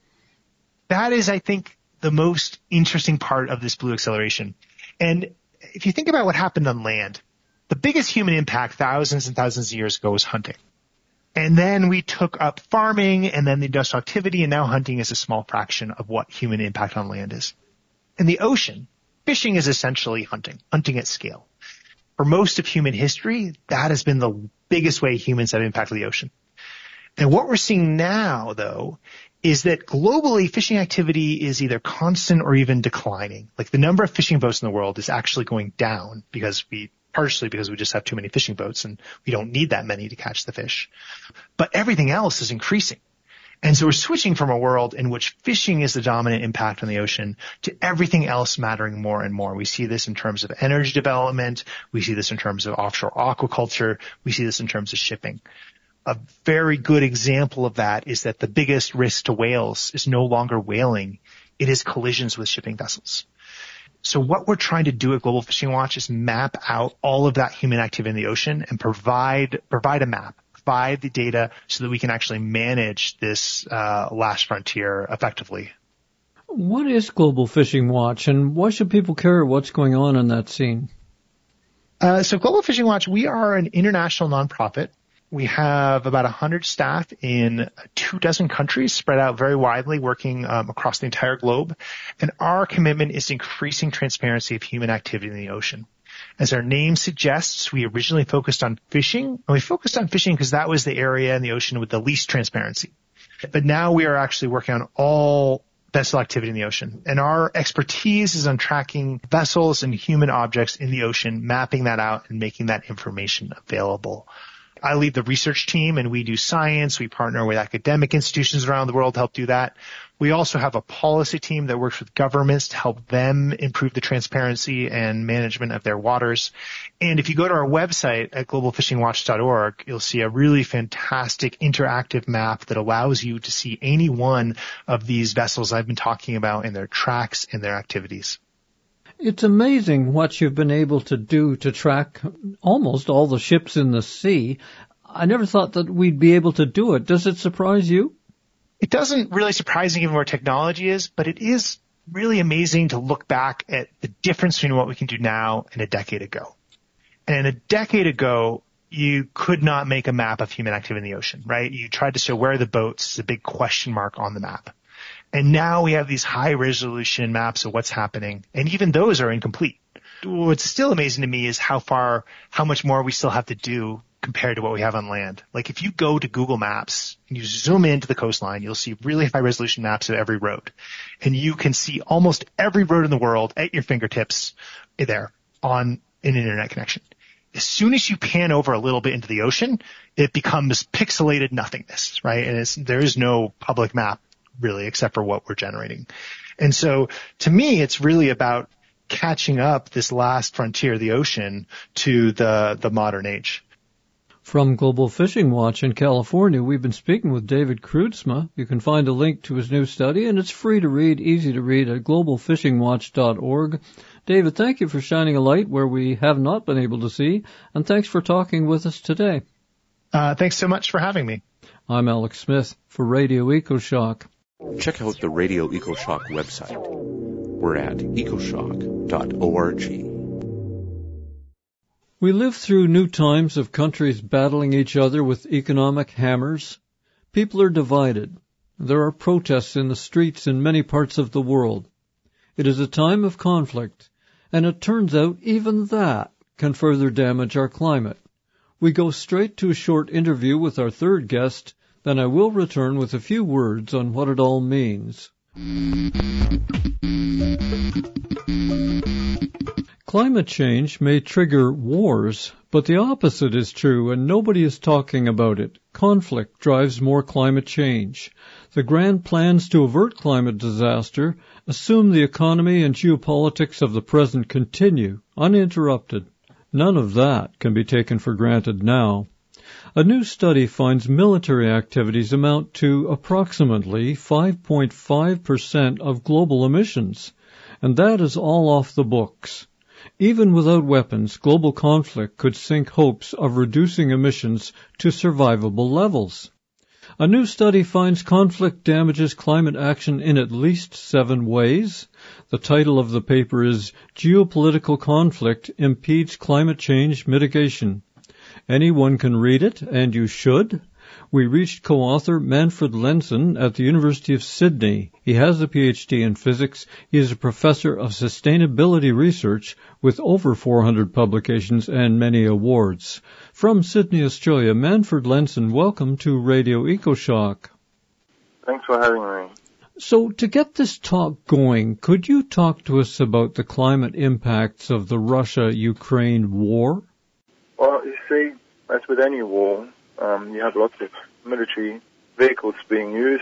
That is, I think, the most interesting part of this blue acceleration. And if you think about what happened on land, the biggest human impact thousands and thousands of years ago was hunting. And then we took up farming and then the industrial activity, and now hunting is a small fraction of what human impact on land is. In the ocean, fishing is essentially hunting at scale. For most of human history, that has been the biggest way humans have impacted the ocean. And what we're seeing now, though, is that globally fishing activity is either constant or even declining. Like the number of fishing boats in the world is actually going down partially because we just have too many fishing boats and we don't need that many to catch the fish. But everything else is increasing. And so we're switching from a world in which fishing is the dominant impact on the ocean to everything else mattering more and more. We see this in terms of energy development. We see this in terms of offshore aquaculture. We see this in terms of shipping. A very good example of that is that the biggest risk to whales is no longer whaling. It is collisions with shipping vessels. So what we're trying to do at Global Fishing Watch is map out all of that human activity in the ocean and provide a map, provide the data so that we can actually manage this last frontier effectively. What is Global Fishing Watch, and why should people care what's going on in that scene? So Global Fishing Watch, we are an international nonprofit. We have about 100 staff in 24 countries spread out very widely, working across the entire globe. And our commitment is increasing transparency of human activity in the ocean. As our name suggests, we originally focused on fishing. And we focused on fishing because that was the area in the ocean with the least transparency. But now we are actually working on all vessel activity in the ocean. And our expertise is on tracking vessels and human objects in the ocean, mapping that out and making that information available. I lead the research team, and we do science. We partner with academic institutions around the world to help do that. We also have a policy team that works with governments to help them improve the transparency and management of their waters. And if you go to our website at globalfishingwatch.org, you'll see a really fantastic interactive map that allows you to see any one of these vessels I've been talking about and their tracks and their activities. It's amazing what you've been able to do to track almost all the ships in the sea. I never thought that we'd be able to do it. Does it surprise you? It doesn't really surprise me given where technology is, but it is really amazing to look back at the difference between what we can do now and a decade ago. And a decade ago, you could not make a map of human activity in the ocean, right? You tried to show where are the boats, it's a big question mark on the map. And now we have these high-resolution maps of what's happening, and even those are incomplete. What's still amazing to me is how much more we still have to do compared to what we have on land. Like if you go to Google Maps and you zoom into the coastline, you'll see really high-resolution maps of every road. And you can see almost every road in the world at your fingertips there on an internet connection. As soon as you pan over a little bit into the ocean, it becomes pixelated nothingness, right? And there is no public map really except for what we're generating. And so to me, it's really about catching up this last frontier, the ocean, to the modern age. From Global Fishing Watch in California, we've been speaking with David Kreutzma. You can find a link to his new study, and it's free to read, easy to read at globalfishingwatch.org. David, thank you for shining a light where we have not been able to see, and thanks for talking with us today. Thanks so much for having me. I'm Alex Smith for Radio EcoShock. Check out the Radio EcoShock website. We're at ecoshock.org. We live through new times of countries battling each other with economic hammers. People are divided. There are protests in the streets in many parts of the world. It is a time of conflict, and it turns out even that can further damage our climate. We go straight to a short interview with our third guest, then I will return with a few words on what it all means. Climate change may trigger wars, but the opposite is true, and nobody is talking about it. Conflict drives more climate change. The grand plans to avert climate disaster assume the economy and geopolitics of the present continue, uninterrupted. None of that can be taken for granted now. A new study finds military activities amount to approximately 5.5% of global emissions, and that is all off the books. Even without weapons, global conflict could sink hopes of reducing emissions to survivable levels. A new study finds conflict damages climate action in at least 7 ways. The title of the paper is Geopolitical Conflict Impedes Climate Change Mitigation. Anyone can read it, and you should. We reached co-author Manfred Lenzen at the University of Sydney. He has a PhD in physics. He is a professor of sustainability research with over 400 publications and many awards. From Sydney, Australia, Manfred Lenzen, welcome to Radio EcoShock. Thanks for having me. So, to get this talk going, could you talk to us about the climate impacts of the Russia-Ukraine war? Well, you see, as with any war, you have lots of military vehicles being used,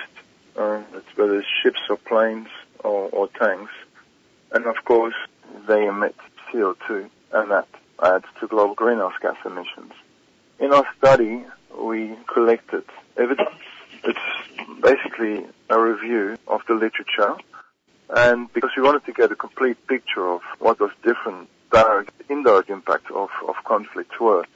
whether it's ships or planes or tanks. And of course, they emit CO2, and that adds to global greenhouse gas emissions. In our study, we collected evidence. It's basically a review of the literature, and because we wanted to get a complete picture of what those different direct, indirect impacts of conflicts were.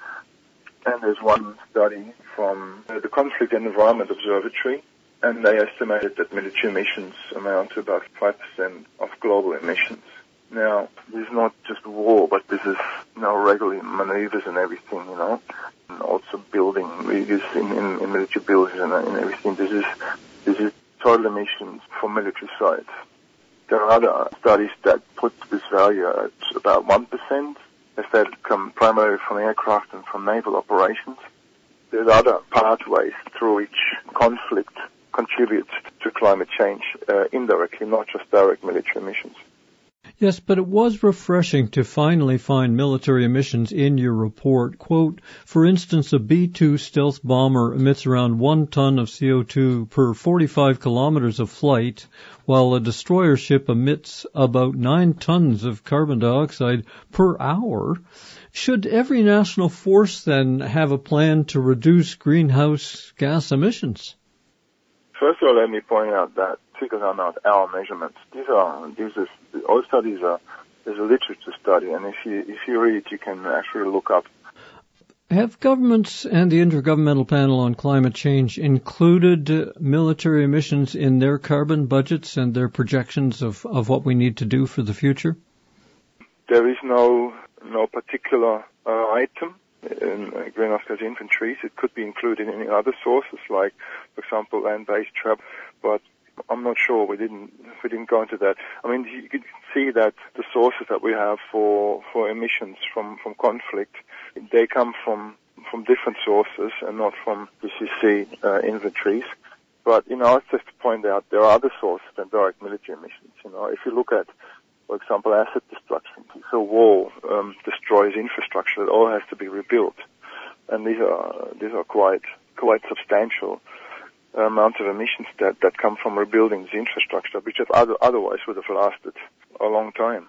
And there's one study from the Conflict and Environment Observatory, and they estimated that military emissions amount to about 5% of global emissions. Now, this is not just war, but this is, regular maneuvers and everything, and also building, we use in military buildings and everything. This is total emissions for military sites. There are other studies that put this value at about 1%. If that come primarily from aircraft and from naval operations. There's other pathways through which conflict contributes to climate change indirectly, not just direct military emissions. Yes, but it was refreshing to finally find military emissions in your report. Quote, for instance, a B-2 stealth bomber emits around 1 ton of CO2 per 45 kilometers of flight, while a destroyer ship emits about 9 tons of carbon dioxide per hour. Should every national force then have a plan to reduce greenhouse gas emissions? First of all, let me point out that figures are not our measurements. All studies are, there's a literature study, and if you read it, you can actually look up. Have governments and the Intergovernmental Panel on Climate Change included military emissions in their carbon budgets and their projections of what we need to do for the future? There is no particular item in greenhouse gas inventories. It could be included in other sources, like, for example, land-based travel, but I'm not sure. We didn't go into that. I mean, you can see that the sources that we have for emissions from conflict, they come from different sources and not from PCC inventories. But, it's just to point out there are other sources than direct military emissions. If you look at, for example, asset destruction, if a war destroys infrastructure, it all has to be rebuilt, and these are quite substantial amounts of emissions that come from rebuilding this infrastructure, which otherwise would have lasted a long time.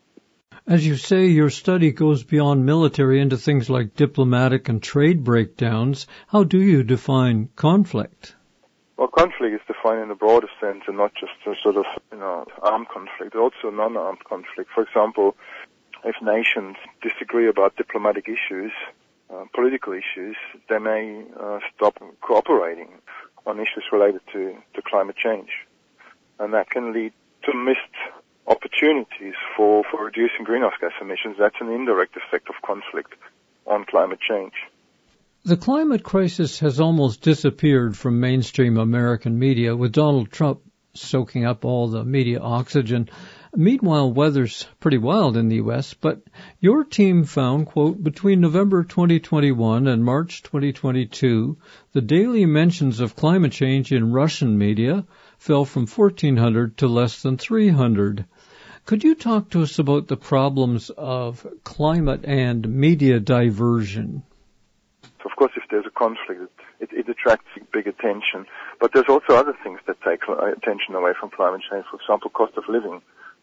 As you say, your study goes beyond military into things like diplomatic and trade breakdowns. How do you define conflict? Well, conflict is defined in the broader sense and not just a sort of, armed conflict, also non-armed conflict. For example, if nations disagree about diplomatic issues, political issues, they may stop cooperating on issues related to climate change. And that can lead to missed opportunities for reducing greenhouse gas emissions. That's an indirect effect of conflict on climate change. The climate crisis has almost disappeared from mainstream American media, with Donald Trump soaking up all the media oxygen. Meanwhile, weather's pretty wild in the U.S., but your team found, quote, between November 2021 and March 2022, the daily mentions of climate change in Russian media fell from 1,400 to less than 300. Could you talk to us about the problems of climate and media diversion? Of course, if there's a conflict, it attracts big attention. But there's also other things that take attention away from climate change. For example, cost of living,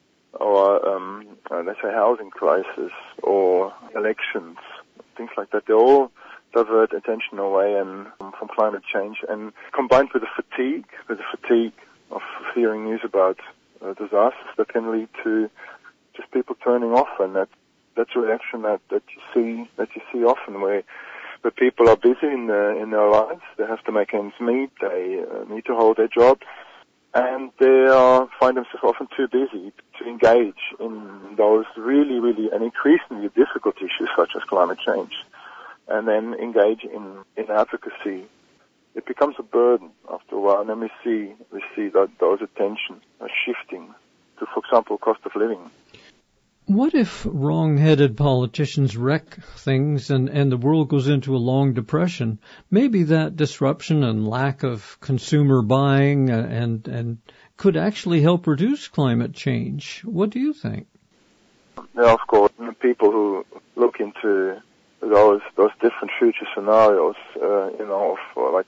or let's say housing crisis, or elections, things like that. They all divert attention away from climate change, and combined with the fatigue of hearing news about disasters, that can lead to just people turning off, and that's a reaction that you see often where people are busy in their lives. They have to make ends meet. They need to hold their jobs, and they find themselves often too busy to engage in those really, really and increasingly difficult issues such as climate change, and then engage in advocacy. It becomes a burden after a while, and then we see that those attention are shifting to, for example, cost of living. What if wrong-headed politicians wreck things and the world goes into a long depression? Maybe that disruption and lack of consumer buying and could actually help reduce climate change. What do you think? Yeah, of course. People who look into those different future scenarios, of like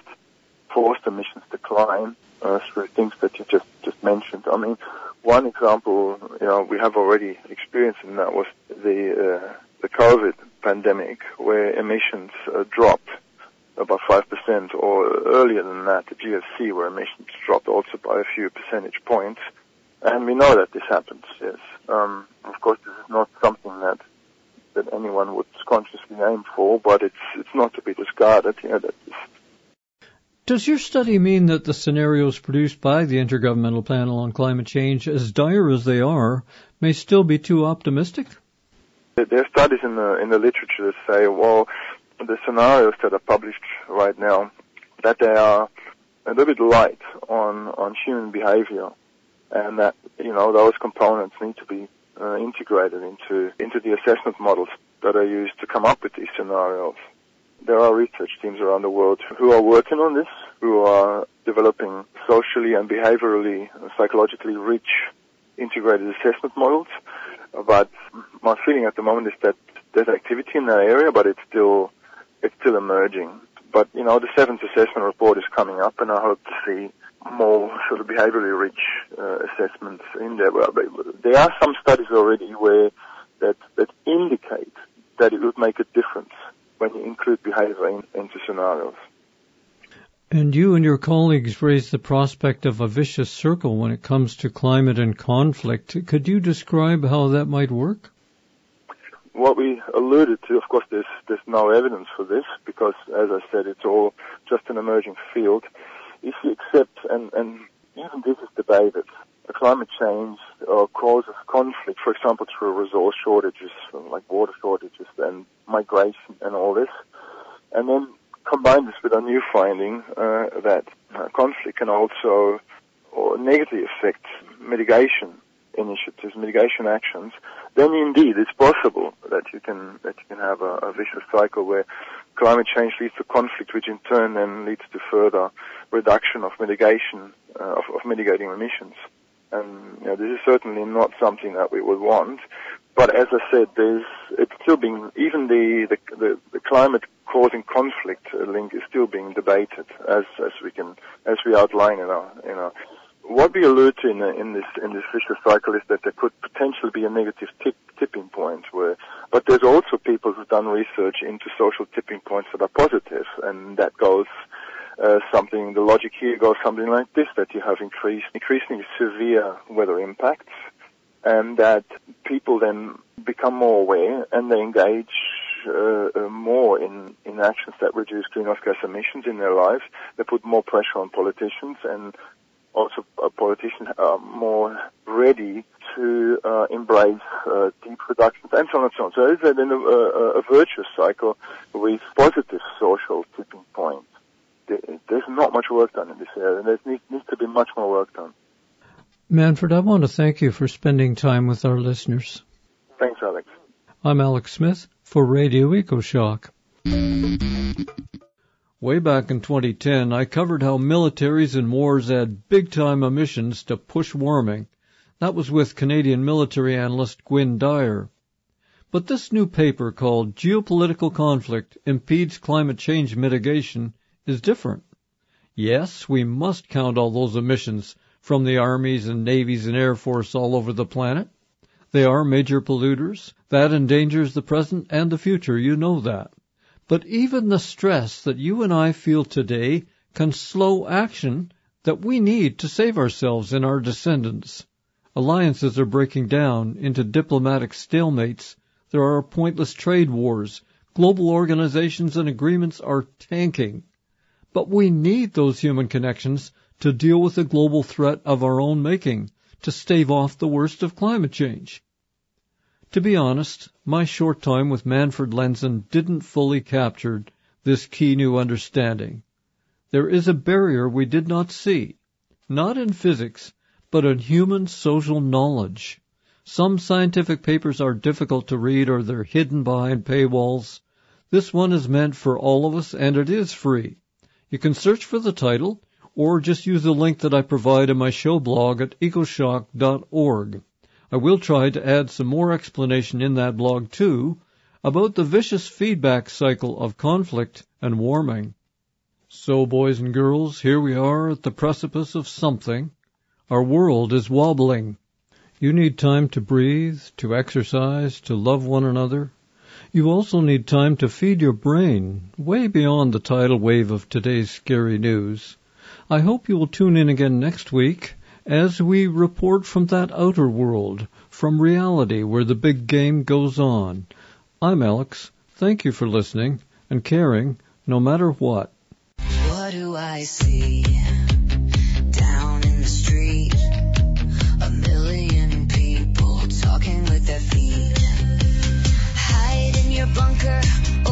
forced emissions decline through things that you just mentioned. I mean, one example, we have already experienced, and that was the COVID pandemic, where emissions dropped about 5%, or earlier than that, the GFC, where emissions dropped also by a few percentage points. And we know that this happens, yes. Of course, this is not something that anyone would consciously aim for, but it's not to be discarded. Does your study mean that the scenarios produced by the Intergovernmental Panel on Climate Change, as dire as they are, may still be too optimistic? There are studies in the literature that say, well, the scenarios that are published right now, that they are a little bit light on human behavior, and that those components need to be integrated into the assessment models that are used to come up with these scenarios. There are research teams around the world who are working on this, who are developing socially and behaviorally and psychologically rich integrated assessment models. But my feeling at the moment is that there's activity in that area, but it's still emerging. But, you know, the 7th assessment report is coming up, and I hope to see more sort of behaviorally rich assessments in there. Well, there are some studies already where that indicate that it would make a difference when you include behavior into scenarios. And you and your colleagues raised the prospect of a vicious circle when it comes to climate and conflict. Could you describe how that might work? What we alluded to, of course, there's no evidence for this because, as I said, it's all just an emerging field. If you accept, and even this is debated, climate change causes conflict, for example, through resource shortages, like water shortages and migration and all this, and then combine this with a new finding that conflict can also negatively affect mitigation initiatives, mitigation actions, then indeed it's possible that you can have a vicious cycle where climate change leads to conflict, which in turn then leads to further reduction of mitigation of mitigating emissions. And you know, this is certainly not something that we would want. But as I said, it's still being, even the climate causing conflict link is still being debated as we outline in our. What we allude to in this vicious cycle is that there could potentially be a negative tipping point but there's also people who've done research into social tipping points that are positive, and that goes the logic here goes something like this, that you have increasingly severe weather impacts, and that people then become more aware and they engage more in actions that reduce greenhouse gas emissions in their lives. They put more pressure on politicians, and also politicians are more ready to embrace deep reductions and so on and so on. So it's then a virtuous cycle with positive social tipping points. There's not much work done in this area. There needs to be much more work done. Manfred, I want to thank you for spending time with our listeners. Thanks, Alex. I'm Alex Smith for Radio EcoShock. Way back in 2010, I covered how militaries and wars add big-time emissions to push warming. That was with Canadian military analyst Gwynne Dyer. But this new paper called Geopolitical Conflict Impedes Climate Change Mitigation is different. Yes, we must count all those emissions from the armies and navies and air force all over the planet. They are major polluters. That endangers the present and the future, you know that. But even the stress that you and I feel today can slow action that we need to save ourselves and our descendants. Alliances are breaking down into diplomatic stalemates. There are pointless trade wars. Global organizations and agreements are tanking. But we need those human connections to deal with the global threat of our own making, to stave off the worst of climate change. To be honest, my short time with Manfred Lenzen didn't fully capture this key new understanding. There is a barrier we did not see, not in physics, but in human social knowledge. Some scientific papers are difficult to read or they're hidden behind paywalls. This one is meant for all of us, and it is free. You can search for the title, or just use the link that I provide in my show blog at ecoshock.org. I will try to add some more explanation in that blog, too, about the vicious feedback cycle of conflict and warming. So, boys and girls, here we are at the precipice of something. Our world is wobbling. You need time to breathe, to exercise, to love one another. You also need time to feed your brain, way beyond the tidal wave of today's scary news. I hope you will tune in again next week as we report from that outer world, from reality where the big game goes on. I'm Alex. Thank you for listening and caring no matter what. What do I see down in the street? 1,000,000 people talking with their feet. Hide in your bunker.